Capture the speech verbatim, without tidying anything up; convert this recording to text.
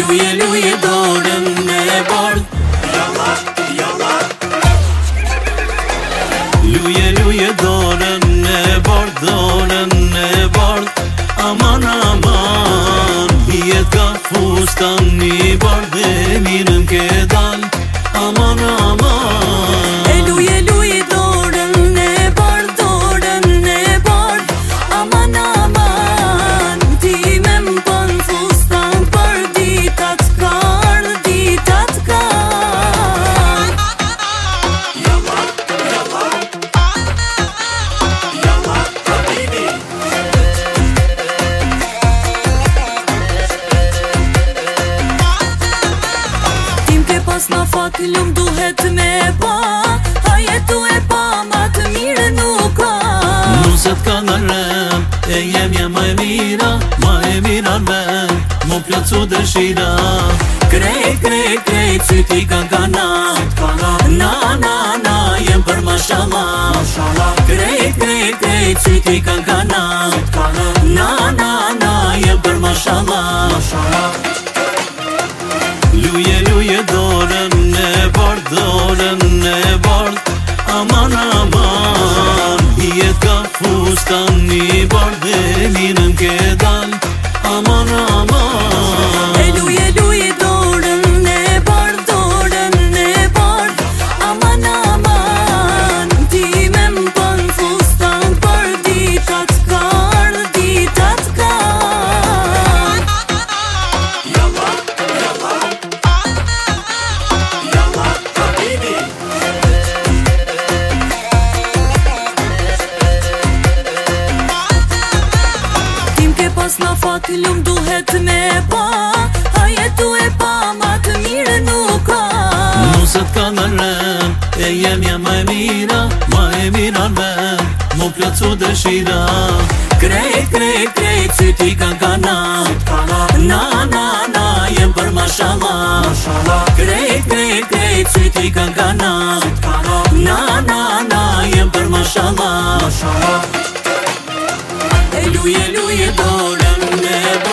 Luje, luje dorën e bardh. Jalla, jalla. Luje, luje dorën e bardh, dorën e bardh. Aman, aman, hijet ka fustan një bardh e mirën ke dal. Aman, aman. E luje, luje dorën e bardh, dorën e bardh. Aman, aman, ti me m'pën fustan për ditat kar, ditat kar. Jalla, jalla. Jalla, habibi. Tim ke pas na fat, lum duhet me pa. Hajetu e pa, ma të mire nuk ka. Nuset ka nga rem, e jemja ma e mira, ma e mira në vend, mu plëcu dëshira. Krejt, krejt, krejt, syti kan kana, na, na, na, jem për mashallah. Krejt, krejt, krejt, syti kan kana, na, na, na, jem për mashallah. Luje, luje dorën e bardh, dorën e bardh. Aman, aman, hijet ka fustan një bardh e mirën ke dal. Aman, aman. E luje, luje dorën e bardh, dorën e bardh. Aman, aman, ti me m'pën fustan për ditat kar, ditat kar. Jalla, jalla. Jalla, habibi. Tim ke pas na fat, lum duhet me pa. Hajetu e pa, ma të mire nuk ka. Nuset ka nga rem, e jemja ma e mira, ma e mira në vend, mu plëcu dëshira. Krejt, krejt, krejt, syti kan kana, na, na, na, jem për mashallah. Krejt, krejt, krejt, syti kan kana, na, na, na, jem për mashallah. E luje, luje dorën e bardh.